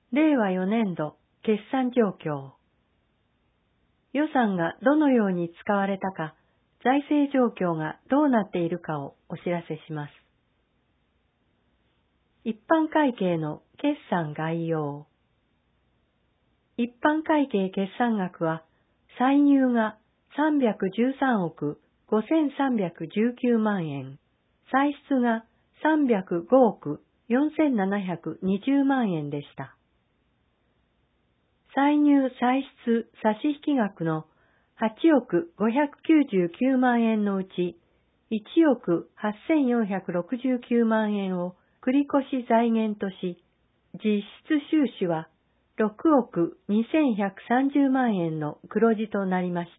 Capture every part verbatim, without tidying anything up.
れいわよねんど決算状況。予算がどのように使われたか、財政状況がどうなっているかをお知らせします。一般会計の決算概要。一般会計決算額は、歳入がさんびゃくじゅうさんおくごせんさんびゃくじゅうきゅうまんえん、歳出がさんびゃくごおくよんせんななひゃくにじゅうまんえんでした。歳入歳出差引額のはちおくごひゃくきゅうじゅうきゅうまんえんのうちいちおくはっせんよんひゃくろくじゅうきゅうまんえんを繰越財源とし、実質収支はろくおくにせんひゃくさんじゅうまんえんの黒字となりました。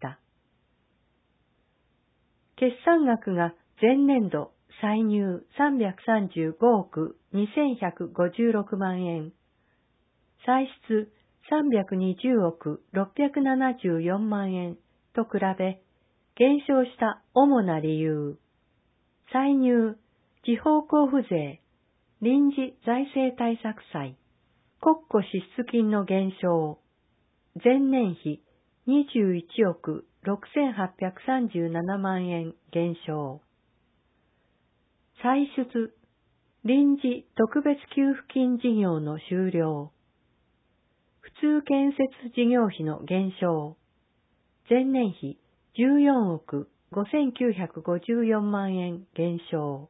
決算額が前年度歳入さんびゃくさんじゅうごおくにせんひゃくごじゅうろくまんえん、歳出さんびゃくにじゅうおくろっぴゃくななじゅうよんまんえんと比べ、減少した主な理由。歳入、地方交付税、臨時財政対策債、国庫支出金の減少、前年比にじゅういちおくろくせんはっぴゃくさんじゅうななまんえん減少。歳出、臨時特別給付金事業の終了。普通建設事業費の減少。前年比じゅうよんおくごせんきゅうひゃくごじゅうよんまんえん減少。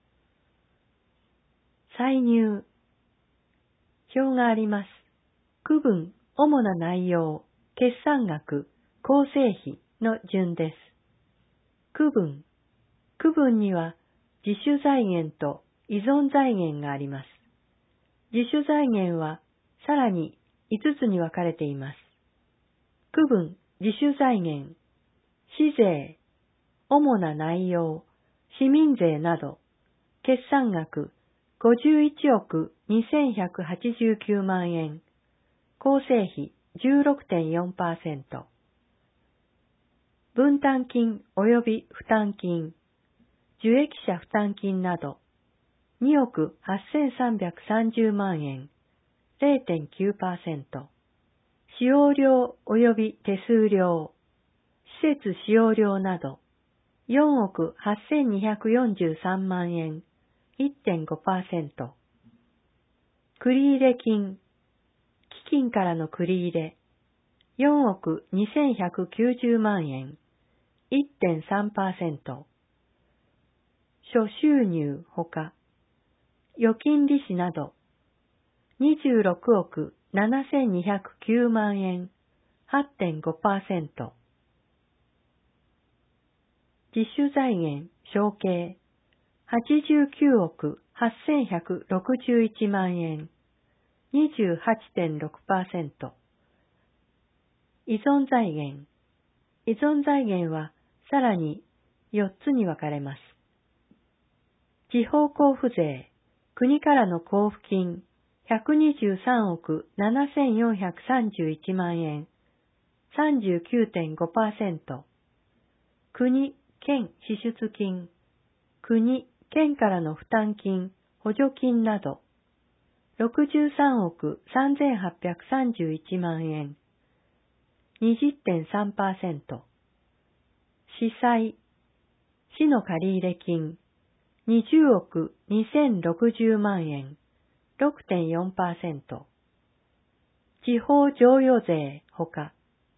歳入。表があります。区分、主な内容、決算額、構成費の順です。区分。区分には自主財源と依存財源があります。自主財源はさらにいつつに分かれています。区分、自主財源、市税、主な内容、市民税など、決算額ごじゅういちおくにせんひゃくはちじゅうきゅうまんえん、構成比 じゅうろくてんよんパーセント。分担金及び負担金、受益者負担金など、におくはっせんさんびゃくさんじゅうまんえん、れいてんきゅうパーセント。使用料及び手数料、施設使用料など、よんおくはっせんにひゃくよんじゅうさんまんえん、いってんごパーセント。繰入金、基金からの繰入、よんおくにせんひゃくきゅうじゅうまんえん、いってんさんパーセント。諸収入ほか、預金利子など、にじゅうろくおくななせんにひゃくきゅうまんえん、はってんごパーセント。自主財源、承継、はちじゅうきゅうおくはっせんひゃくろくじゅういちまんえん、にじゅうはちてんろくパーセント。依存財源。依存財源はさらによっつに分かれます。地方交付税、国からの交付金ひゃくにじゅうさんおくななせんよんひゃくさんじゅういちまんえん、さんじゅうきゅうてんごパーセント。国、県支出金、国、県からの負担金、補助金など、ろくじゅうさんおくさんぜんはっぴゃくさんじゅういちまんえん、にじゅってんさんパーセント。市債、市の借入金、にじゅうおくにせんろくじゅうまんえん、ろくてんよんパーセント。地方譲与税ほか、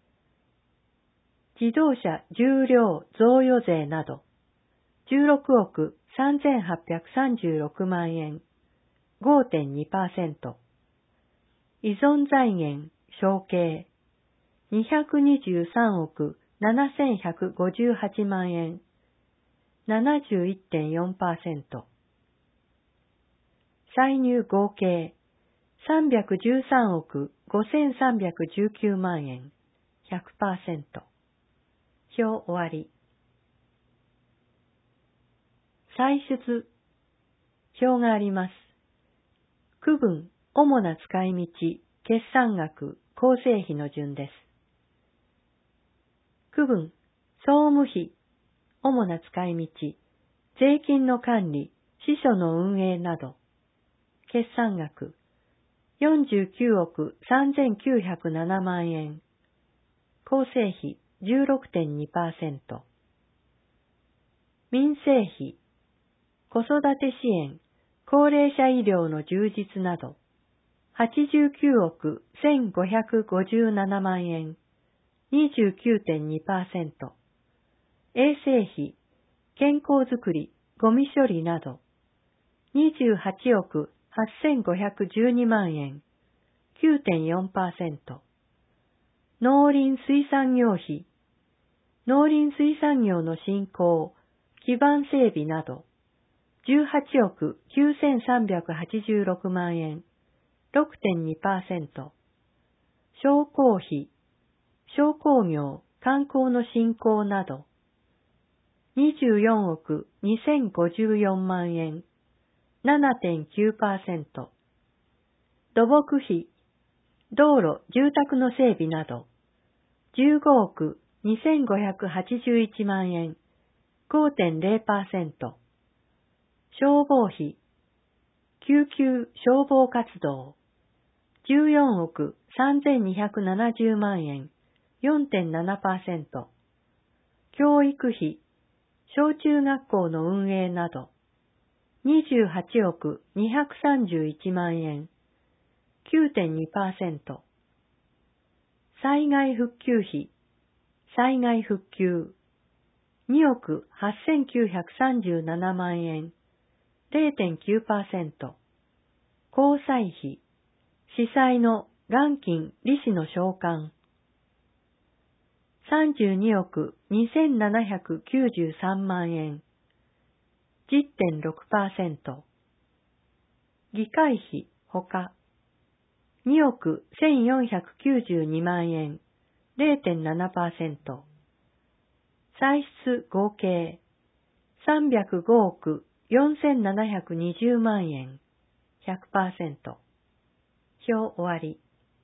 自動車重量贈与税など、じゅうろくおくさんぜんはっぴゃくさんじゅうろくまんえん、ごてんにパーセント。依存財源、承継、にひゃくにじゅうさんおくななせんひゃくごじゅうはちまんえん、ななじゅういってんよんパーセント。歳入合計、さんびゃくじゅうさんおくごせんさんびゃくじゅうきゅうまんえん、ひゃくパーセント。表終わり。歳出。表があります。区分、主な使い道、決算額、構成費の順です。区分、総務費、主な使い道、税金の管理、支所の運営など。決算額、 よんじゅうきゅうおくさんぜんきゅうひゃくななまんえん。構成比 じゅうろくてんにパーセント。民生費、子育て支援、高齢者医療の充実など、はちじゅうきゅうおくせんごひゃくごじゅうななまんえん、にじゅうきゅうてんにパーセント。衛生費、健康づくり、ゴミ処理など、にじゅうはちおくはっせんごひゃくじゅうにまんえん、きゅうてんよんパーセント。農林水産業費、農林水産業の振興、基盤整備など、じゅうはちおくきゅうせんさんびゃくはちじゅうろくまんえん、ろくてんにパーセント。商工費、商工業、観光の振興など、にじゅうよんおくにせんごじゅうよんまんえん、ななてんきゅうパーセント。土木費、道路、住宅の整備など、じゅうごおくにせんごひゃくはちじゅういちまんえん、ごてんれいパーセント。消防費、救急消防活動、じゅうよんおくさんぜんにひゃくななじゅうまんえん、よんてんななパーセント。教育費、小中学校の運営など、にじゅうはちおくにひゃくさんじゅういちまんえん、きゅうてんにパーセント。災害復旧費、災害復旧、におくはっせんきゅうひゃくさんじゅうななまんえん、れいてんきゅうパーセント。交際費、司祭の元金利子の償還、さんじゅうにおくにせんななひゃくきゅうじゅうさんまんえん、じゅってんろくパーセント。議会費ほか、におくせんよんひゃくきゅうじゅうにまんえん、れいてんななパーセント。歳出合計、さんびゃくごおくよんせんななひゃくにじゅうまんえん、ひゃくパーセント。表終わり。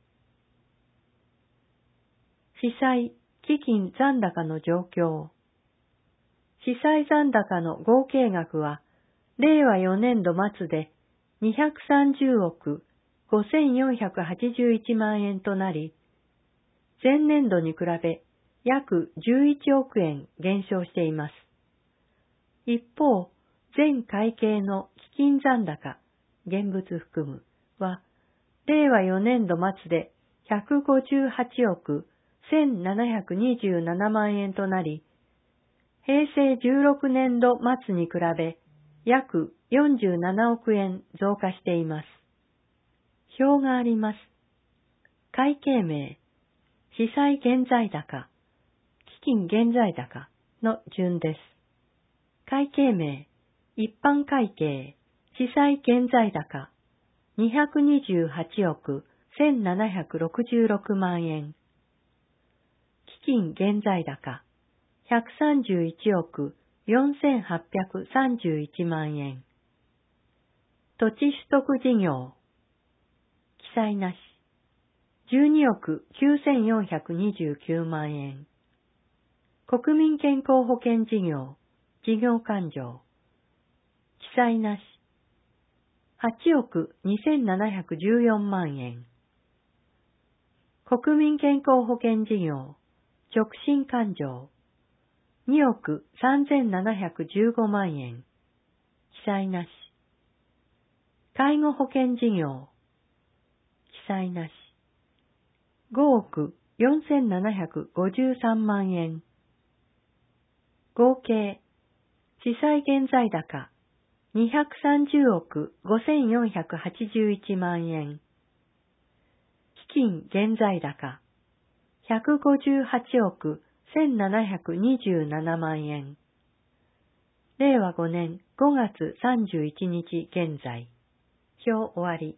司祭、基金残高の状況。司祭残高の合計額は、れいわよねんど末でにひゃくさんじゅうおくごせんよんひゃくはちじゅういちまんえんとなり、前年度に比べ約じゅういちおくえん減少しています。一方、全会計の基金残高、現物含むは、れいわよねんど末でひゃくごじゅうはちおくせんななひゃくにじゅうななまんえんとなり、平成じゅうろくねんど末に比べ約よんじゅうななおくえん増加しています。表があります。会計名、司祭現在高、基金現在高の順です。会計名、一般会計、司祭現在高、にひゃくにじゅうはちおくせんななひゃくろくじゅうろくまんえん。基金現在高、ひゃくさんじゅういちおくよんせんはっぴゃくさんじゅういちまんえん。土地取得事業、記載なし、じゅうにおくきゅうせんよんひゃくにじゅうきゅうまんえん。国民健康保険事業、事業勘定、記載なし、はちおくにせんななひゃくじゅうよんまんえん。国民健康保険事業、直進勘定、におくさんぜんななひゃくじゅうごまんえん。記載なし。介護保険事業、記載なし。ごおくよんせんななひゃくごじゅうさんまんえん。合計、司祭現在高、にひゃくさんじゅうおくごせんよんひゃくはちじゅういちまんえん。基金現在高、ひゃくごじゅうはちおくせんななひゃくにじゅうななまんえん。れいわごねんごがつさんじゅういちにち現在。表終わり。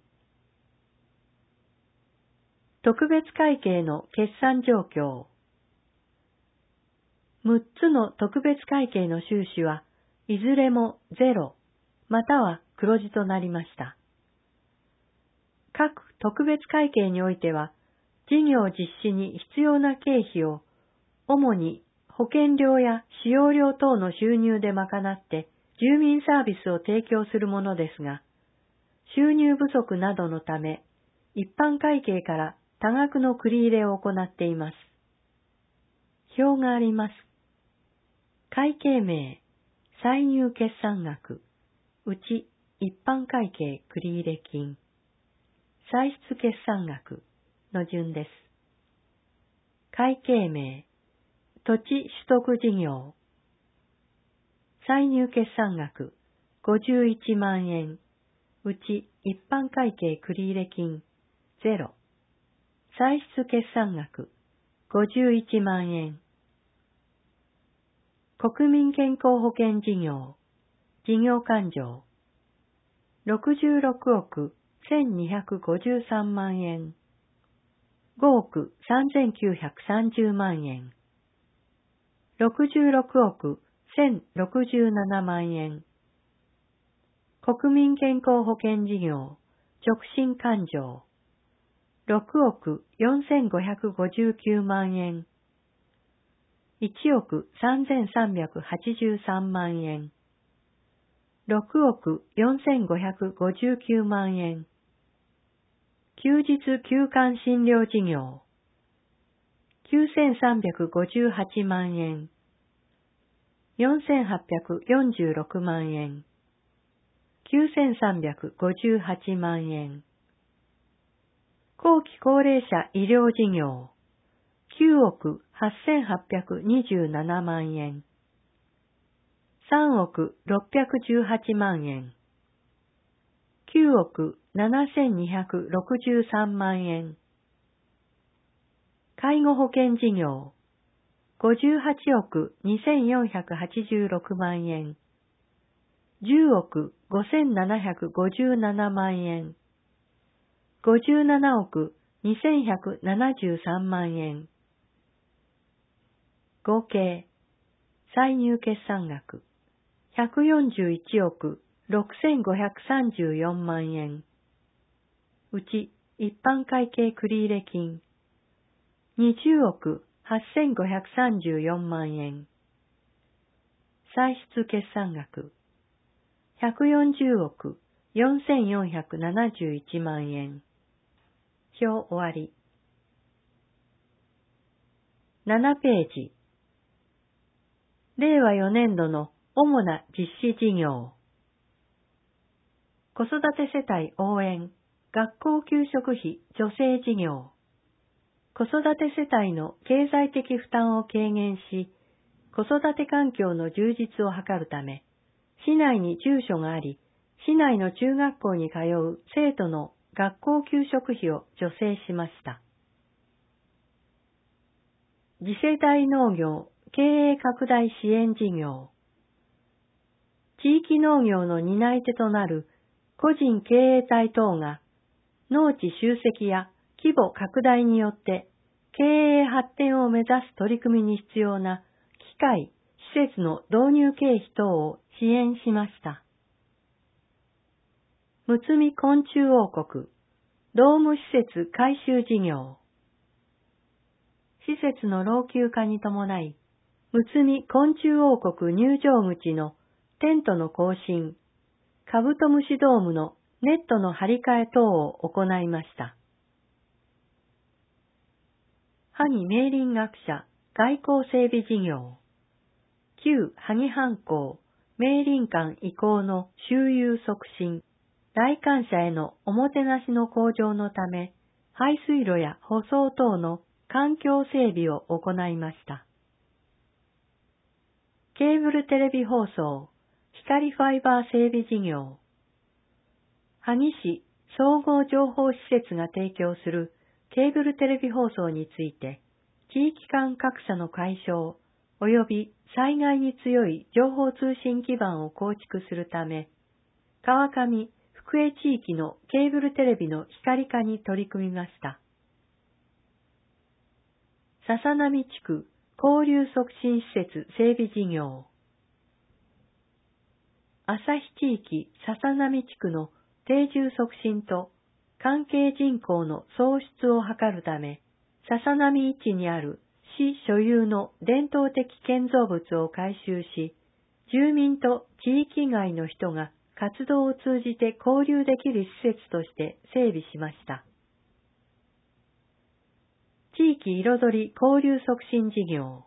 特別会計の決算状況。むっつの特別会計の収支はいずれもゼロ、または黒字となりました。各特別会計においては、事業実施に必要な経費を、主に保険料や使用料等の収入で賄って住民サービスを提供するものですが、収入不足などのため、 一般会計から多額の繰り入れを行っています。表があります。会計名、歳入決算額、うち一般会計繰入金、歳出決算額の順です。会計名、土地取得事業、歳入決算額ごじゅういちまんえん、うち一般会計繰入金ゼロ、歳出決算額ごじゅういちまんえん。国民健康保険事業、事業勘定、ろくじゅうろくおくせんにひゃくごじゅうさんまんえん、ごおくさんぜんきゅうひゃくさんじゅうまんえん、ろくじゅうろくおくせんろくじゅうななまんえん、国民健康保険事業、直進勘定、ろくおくよんせんごひゃくごじゅうきゅうまんえん、いちおくさんぜんさんびゃくはちじゅうさんまんえん、ろくおくよんせんごひゃくごじゅうきゅうまんえん、休日休館診療事業、きゅうせんさんびゃくごじゅうはちまんえん、よんせんはっぴゃくよんじゅうろくまんえん、きゅうせんさんびゃくごじゅうはちまんえん、後期高齢者医療事業、きゅうおくはっせんはっぴゃくにじゅうななまんえん、さんおくろっぴゃくじゅうはちまんえん、きゅうおくななせんにひゃくろくじゅうさんまんえん、介護保険事業、ごじゅうはちおくにせんよんひゃくはちじゅうろくまんえん、じゅうおくごせんななひゃくごじゅうななまんえん、ごじゅうななおくにせんひゃくななじゅうさんまんえん、合計、歳入決算額、ひゃくよんじゅういちおくろくせんごひゃくさんじゅうよんまんえん、うち一般会計繰入金、にじゅうおくはっせんごひゃくさんじゅうよんまんえん、歳出決算額、ひゃくよんじゅうおくよんせんよんひゃくななじゅういちまんえん。表終わり。ななページ。れいわよねんどの主な実施事業。子育て世帯応援、学校給食費助成事業。子育て世帯の経済的負担を軽減し、子育て環境の充実を図るため、市内に住所があり、市内の中学校に通う生徒の学校給食費を助成しました。次世代農業経営拡大支援事業。地域農業の担い手となる個人経営体等が農地集積や規模拡大によって経営発展を目指す取り組みに必要な機械、施設の導入経費等を支援しました。むつみ昆虫王国、ドーム施設改修事業。施設の老朽化に伴い、むつみ昆虫王国入場口のテントの更新、カブトムシドームのネットの張り替え等を行いました。萩明林学者外交整備事業。旧萩藩校明林館移行の周遊促進、来館者へのおもてなしの向上のため、排水路や舗装等の環境整備を行いました。ケーブルテレビ放送、光ファイバー整備事業。萩市総合情報施設が提供するケーブルテレビ放送について、地域間格差の解消及び災害に強い情報通信基盤を構築するため、川上、福江地域のケーブルテレビの光化に取り組みました。笹波地区交流促進施設整備事業。旭地域笹波地区の定住促進と関係人口の創出を図るため、笹波市にある市所有の伝統的建造物を改修し、住民と地域外の人が活動を通じて交流できる施設として整備しました。 域彩り交流促進事業。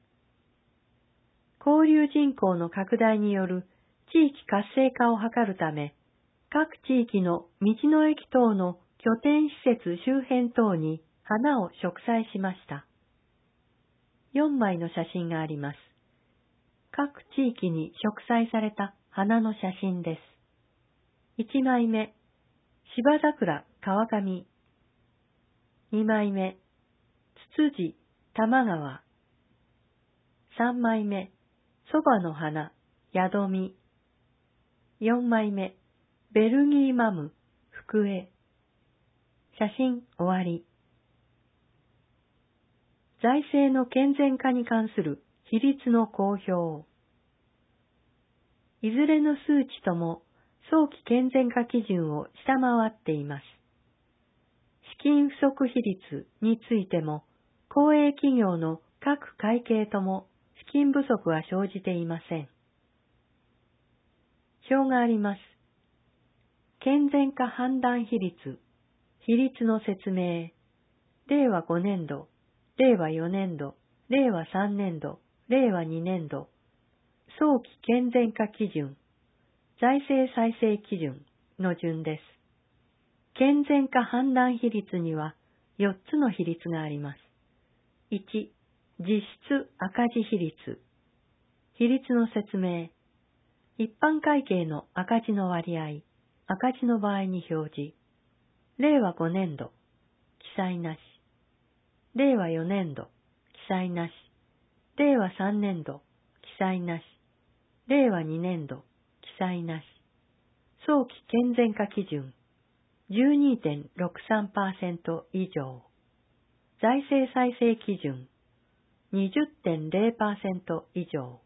交流人口の拡大による地域活性化を図るため、各地域の道の駅等の拠点施設周辺等に花を植栽しました。よんまいの写真があります。各地域に植栽された花の写真です。いちまいめ、芝桜川上。にまいめ、つつじ玉川。さんまいめ、そばの花やどみ。よんまいめ、ベルギーマム福江。写真終わり。財政の健全化に関する比率の公表。いずれの数値とも早期健全化基準を下回っています。資金不足比率についても、公営企業の各会計とも資金不足は生じていません。表があります。健全化判断比率、比率の説明、れいわごねんど、れいわよねんど、れいわさんねんど、れいわにねんど、早期健全化基準、財政再生基準の順です。健全化判断比率にはよっつの比率があります。いち、実質赤字比率。比率の説明。一般会計の赤字の割合、赤字の場合に表示。れいわごねんど、記載なし。れいわよねんど、記載なし。れいわさんねんど、記載なし。れいわにねんど、記載なし。早期健全化基準、じゅうにてんろくさんパーセント 以上。財政再生基準、にじゅってんれいパーセント 以上。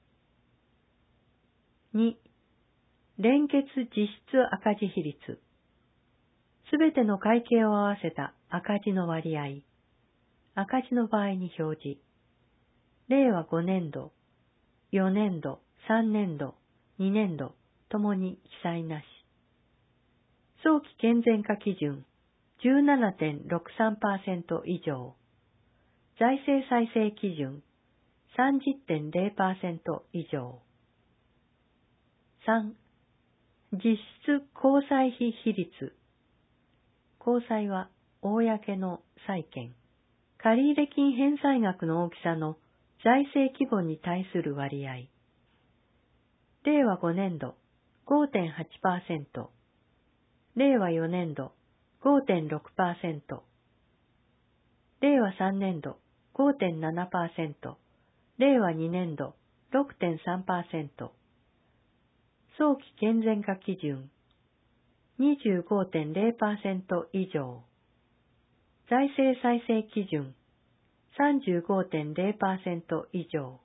に、連結実質赤字比率。すべての会計を合わせた赤字の割合。赤字の場合に表示。れいわごねんど、よねんど、さんねんど、にねんど、ともに記載なし。早期健全化基準、じゅうななてんろくさんパーセント 以上。財政再生基準、さんじゅってんれいパーセント 以上。さん、実質公債費比率。公債は、公の債権。借入金返済額の大きさの財政規模に対する割合。れいわごねんど、ごてんはちパーセント。れいわよねんど、ごてんろくパーセント。れいわさんねんど、ごてんななパーセント。れいわにねんど、ろくてんさんパーセント。早期健全化基準、にじゅうごてんれいパーセント 以上。財政再生基準、さんじゅうごてんれいパーセント 以上。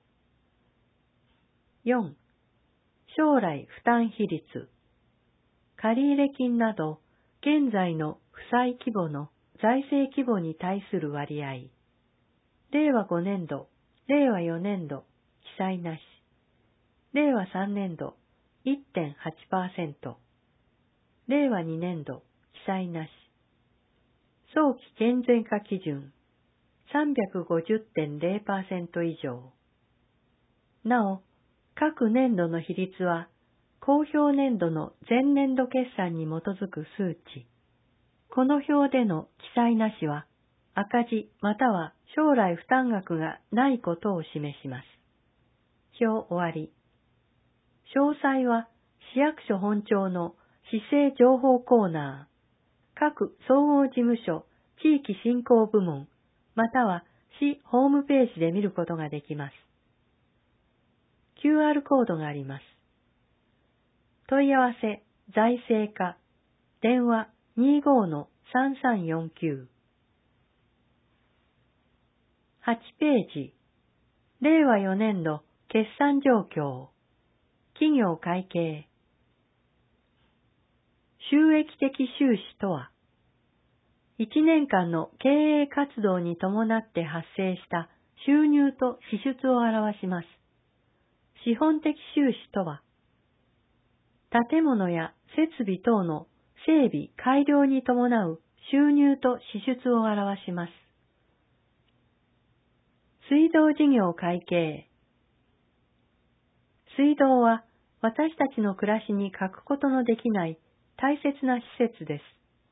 よん、将来負担比率。借入金など、現在の負債規模の財政規模に対する割合。れいわごねんど、れいわよねんど、記載なし。れいわさんねんど、いってんはちパーセント。れいわにねんど、記載なし。早期健全化基準、さんびゃくごじゅってんれいパーセント 以上。なお、各年度の比率は、公表年度の前年度決算に基づく数値。この表での記載なしは、赤字または将来負担額がないことを示します。表終わり。詳細は、市役所本庁の市政情報コーナー、各総合事務所、地域振興部門、または市ホームページで見ることができます。キューアール コードがあります。問い合わせ、財政課、電話 にじゅうごのさんさんよんきゅう。はちページ、れいわよねんど決算状況、企業会計。収益的収支とは、いちねんかんの経営活動に伴って発生した収入と支出を表します。資本的収支とは、建物や設備等の整備改良に伴う収入と支出を表します。 水道事業会計。水道は私たちの暮らしに欠くことのできない大切な施設です。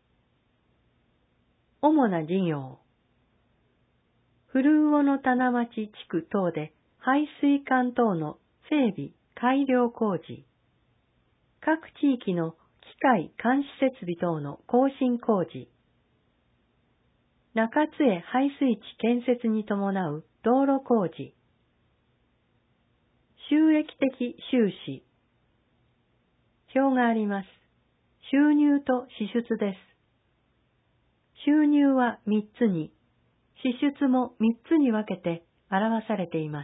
主な事業。古魚の棚町地区等で排水管等の整備、改良工事。各地域の機械監視設備等の更新工事。中津江排水地建設に伴う道路工事。収益的収支。表があります。収入と支出です。収入はみっつに、支出もみっつに分けて表されています。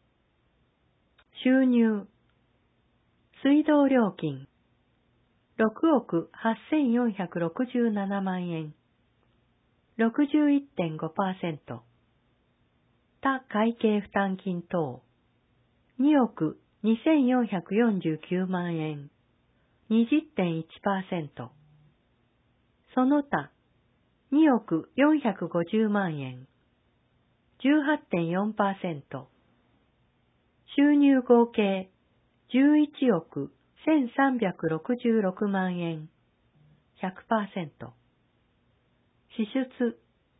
収入。水道料金。ろくおくはっせんよんひゃくろくじゅうななまんえん。ろくじゅういってんごパーセント。他会計負担金等。におくにせんよんひゃくよんじゅうきゅうまんえん。にじゅってんいちパーセント。その他、におくよんひゃくごじゅうまんえん。じゅうはちてんよんパーセント。収入合計じゅういちおくせんさんびゃくろくじゅうろくまんえん。ひゃくパーセント。支出。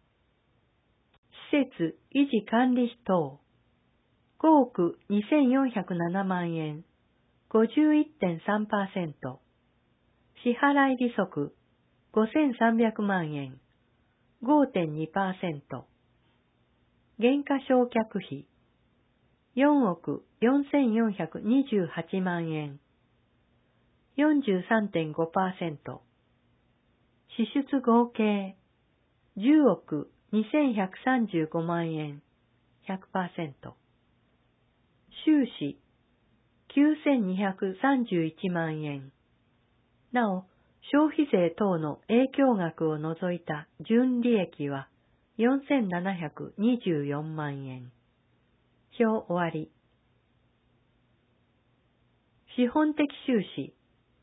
施設維持管理費等。ごおくにせんよんひゃくななまんえん。ごじゅういってんさんパーセント。支払い利息ごせんさんびゃくまんえん。ごてんにパーセント。減価償却費よんおくよんせんよんひゃくにじゅうはちまんえん。よんじゅうさんてんごパーセント。支出合計じゅうおくにせんひゃくさんじゅうごまんえん。ひゃくパーセント。収支きゅうせんにひゃくさんじゅういちまんえん。なお、消費税等の影響額を除いた純利益はよんせんななひゃくにじゅうよんまんえん。表終わり。資本的収支。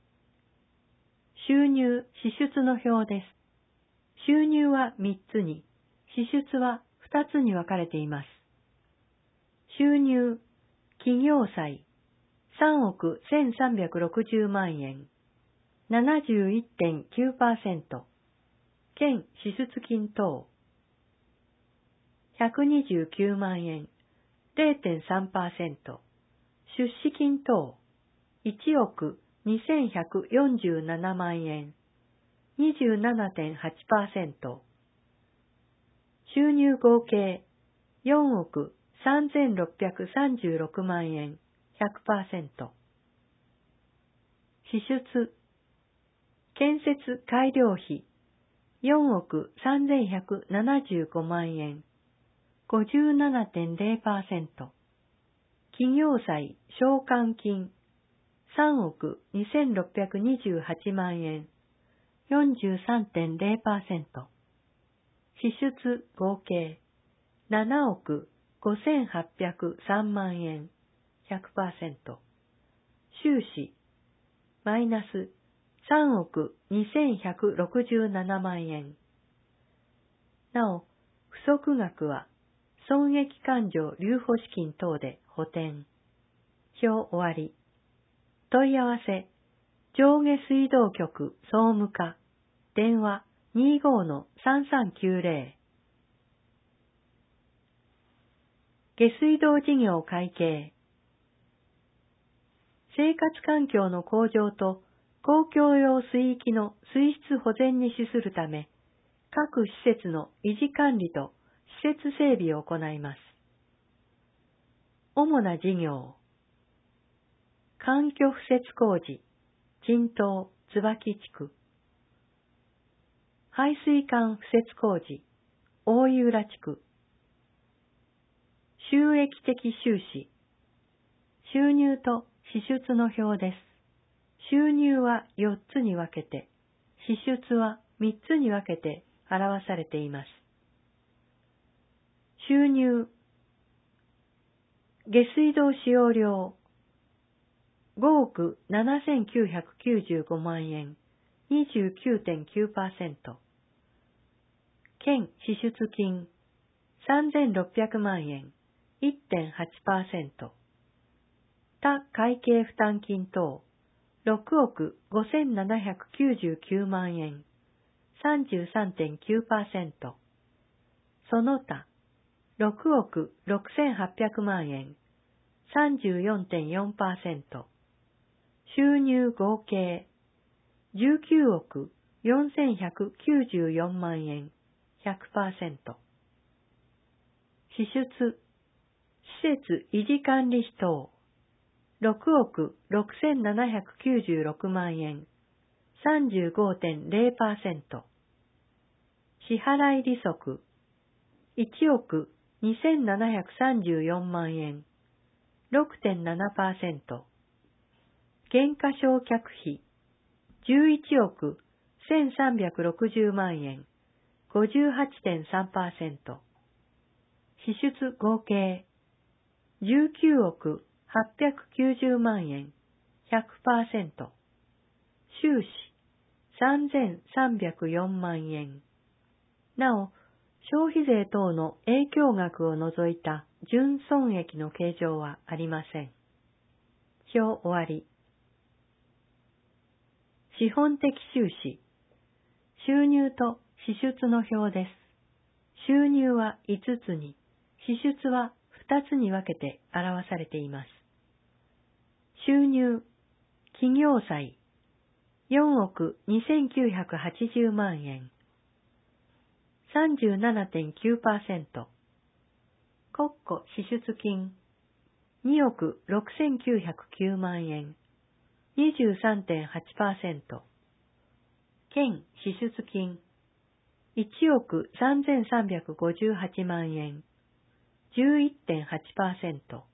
収入、支出の表です。収入はみっつに、支出はふたつに分かれています。収入、企業債、さんおくせんさんびゃくろくじゅうまんえん、ななじゅういってんきゅうパーセント、兼支出金等、ひゃくにじゅうきゅうまんえん、れいてんさんパーセント、出資金等、いちおくにせんひゃくよんじゅうななまんえん、にじゅうななてんはちパーセント、収入合計よんおくさんぜんろっぴゃくさんじゅうろくまんえん、ひゃくパーセント。支出、建設改良費よんおくさんぜんひゃくななじゅうごまんえん、ごじゅうななてんれいパーセント。企業債償還金さんおくにせんろっぴゃくにじゅうはちまんえん、よんじゅうさんてんれいパーセント。支出合計ななおくごせんはっぴゃくさんまんえん、ひゃくパーセント。収支、マイナスさんおくにせんひゃくろくじゅうななまんえん。なお、不足額は損益勘定留保資金等で補填。表終わり。問い合わせ、上下水道局総務課、電話 にじゅうごのさんさんきゅうぜろ。下水道事業会計。生活環境の向上と公共用水域の水質保全に資するため、各施設の維持管理と施設整備を行います。主な事業。環境敷設工事、陳東、椿地区。排水管敷設工事、大井浦地区。収益的収支。収入と支出の表です。収入はよっつに分けて、支出はみっつに分けて表されています。収入。下水道使用料ごおくななせんきゅうひゃくきゅうじゅうごまんえん、にじゅうきゅうてんきゅうパーセント。兼支出金さんぜんろっぴゃくまんえん、 いってんはちパーセント。他会計負担金等、ろくおくごせんななひゃくきゅうじゅうきゅうまんえん、さんじゅうさんてんきゅうパーセント。その他、ろくおくろくせんはっぴゃくまんえん、さんじゅうよんてんよんパーセント。収入合計、じゅうきゅうおくよんせんひゃくきゅうじゅうよんまんえん、ひゃくパーセント。支出、施設維持管理費等、ろくおくろくせんななひゃくきゅうじゅうろくまんえん、さんじゅうごてんれいパーセント。支払い利息、いちおくにせんななひゃくさんじゅうよんまんえん、ろくてんななパーセント。減価償却費、じゅういちおくせんさんびゃくろくじゅうまんえん、ごじゅうはちてんさんパーセント。支出合計、じゅうきゅうおくはっぴゃくきゅうじゅうまんえん、ひゃくパーセント。収支、さんぜんさんびゃくよんまんえん。なお、消費税等の影響額を除いた純損益の計上はありません。表終わり。資本的収支。収入と支出の表です。収入はいつつに、支出はふたつに分けて表されています。収入、企業債、よんおくにせんきゅうひゃくはちじゅうまんえん、さんじゅうななてんきゅうパーセント。国庫支出金、におくろくせんきゅうひゃくきゅうまんえん、にじゅうさんてんはちパーセント。県支出金、いちおくさんぜんさんびゃくごじゅうはちまんえん、じゅういってんはちパーセント。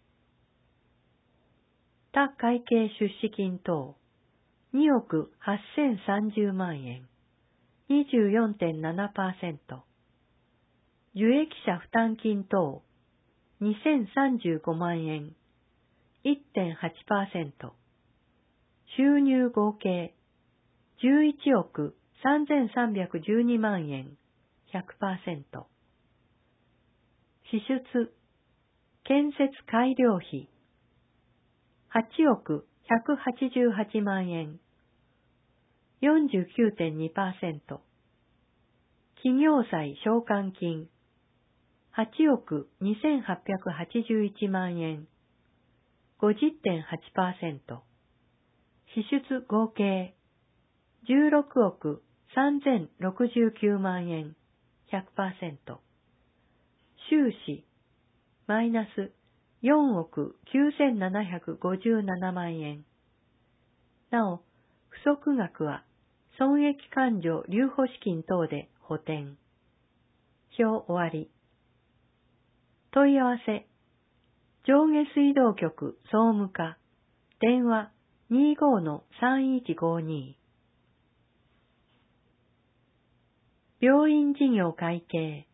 他会計出資金等、におくはっせんさんじゅうまんえん、にじゅうよんてんななパーセント。受益者負担金等、にせんさんじゅうごまんえん、いってんはちパーセント。収入合計、じゅういちおくさんぜんさんびゃくじゅうにまんえん、ひゃくパーセント。支出、建設改良費、はちおくひゃくはちじゅうはちまんえん、よんじゅうきゅうてんにパーセント。企業債償還金、はちおくにせんはっぴゃくはちじゅういちまんえん、ごじゅってんはちパーセント。支出合計、じゅうろくおくさんぜんろくじゅうきゅうまんえん、ひゃくパーセント。収支、マイナスよんおくきゅうせんななひゃくごじゅうななまんえん。なお、不足額は損益勘定留保資金等で補填。表終わり。問い合わせ、上下水道局総務課、電話 にじゅうごのさんいちごに。病院事業会計。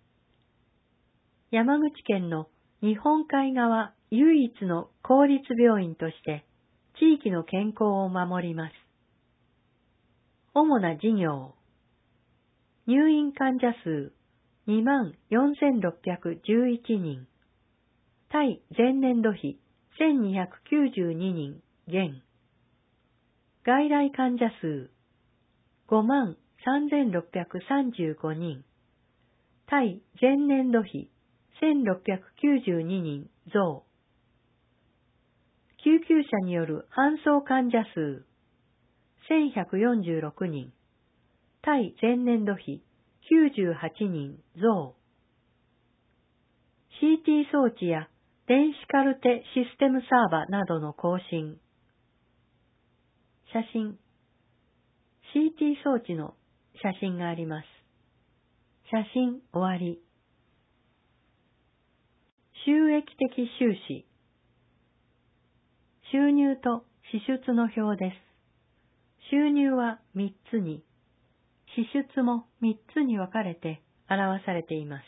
山口県の日本海側唯一の公立病院として地域の健康を守ります。主な事業。入院患者数にまんよんせんろっぴゃくじゅういちにん。対前年度比せんにひゃくきゅうじゅうににん減。外来患者数ごまんさんぜんろっぴゃくさんじゅうごにん。対前年度比せんろっぴゃくきゅうじゅうににん増。救急車による搬送患者数せんひゃくよんじゅうろくにん。対前年度比きゅうじゅうはちにん増。シーティー 装置や電子カルテシステムサーバなどの更新。写真。シーティー 装置の写真があります。写真終わり。収益的収支。収入と支出の表です。収入はみっつに、支出もみっつに分かれて表されています。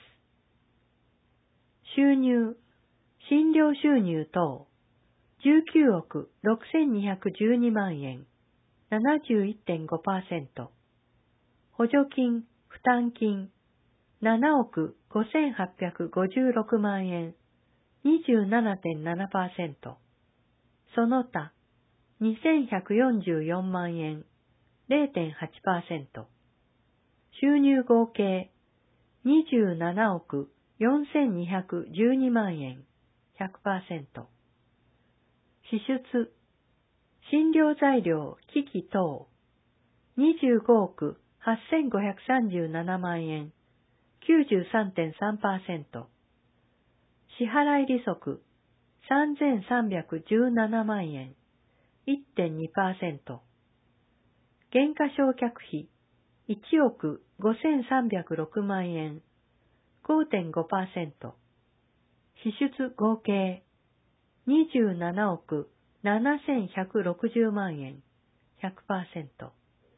収入、診療収入等、じゅうきゅうおくろくせんにひゃくじゅうにまんえん、ななじゅういってんごパーセント。補助金、負担金、ななおくごせんはっぴゃくごじゅうろくまんえん、 にじゅうななてんななパーセント。その他、にせんひゃくよんじゅうよんまんえん、れいてんはちパーセント。収入合計、にじゅうななおくよんせんにひゃくじゅうにまんえん、ひゃくパーセント。支出、診療材料、機器等、にじゅうごおくはっせんごひゃくさんじゅうななまんえん、きゅうじゅうさんてんさんパーセント。支払い利息、さんぜんさんびゃくじゅうななまんえん、いってんにパーセント。減価償却費、いちおくごせんさんびゃくろくまんえん、ごてんごパーセント。支出合計、にじゅうななおくななせんひゃくろくじゅうまんえん、ひゃくパーセント。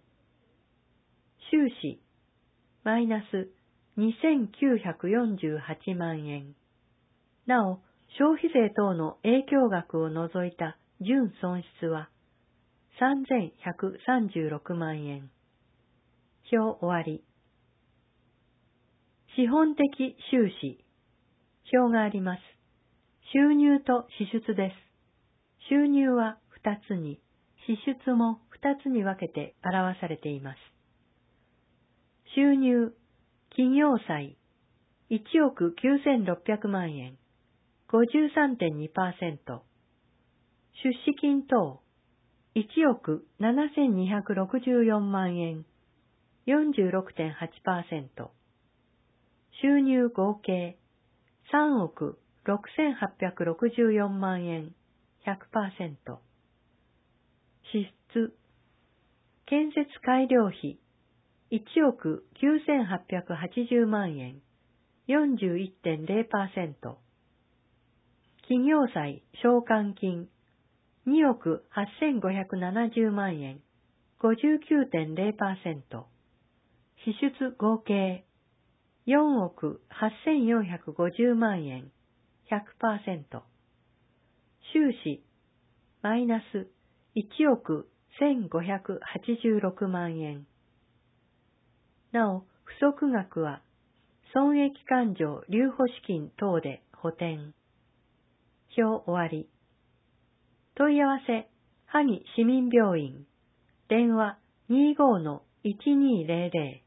収支、マイナスにせんきゅうひゃくよんじゅうはちまんえん。なお、消費税等の影響額を除いた純損失はさんぜんひゃくさんじゅうろくまんえん。表終わり。資本的収支。表があります。収入と支出です。収入はふたつに、支出もふたつに分けて表されています。収入、企業債、いちおくきゅうせんろっぴゃくまんえん、ごじゅうさんてんにパーセント。出資金等、いちおくななせんにひゃくろくじゅうよんまんえん、よんじゅうろくてんはちパーセント。収入合計、さんおくろくせんはっぴゃくろくじゅうよんまんえん、ひゃくパーセント。支出、建設改良費、いちおくきゅうせんはっぴゃくはちじゅうまんえん、よんじゅういってんれいパーセント。企業債償還金、におくはっせんごひゃくななじゅうまんえん、ごじゅうきゅうてんれいパーセント。支出合計、よんおくはっせんよんひゃくごじゅうまんえん、ひゃくパーセント。収支、マイナスいちおくせんごひゃくはちじゅうろくまんえん。なお、不足額は、損益勘定留保資金等で補填。表終わり。問い合わせ、萩市民病院。電話 にじゅうごのいちにーぜろぜろ